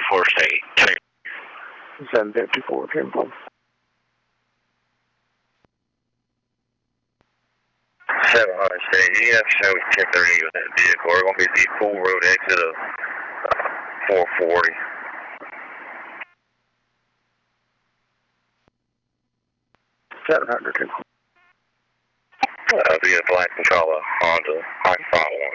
754 State. 754, 10-4. 700 State, you have to show 1030 with that vehicle. We're going to be at the full road exit of 440. $700. Via Black Controller, Honda, High 51.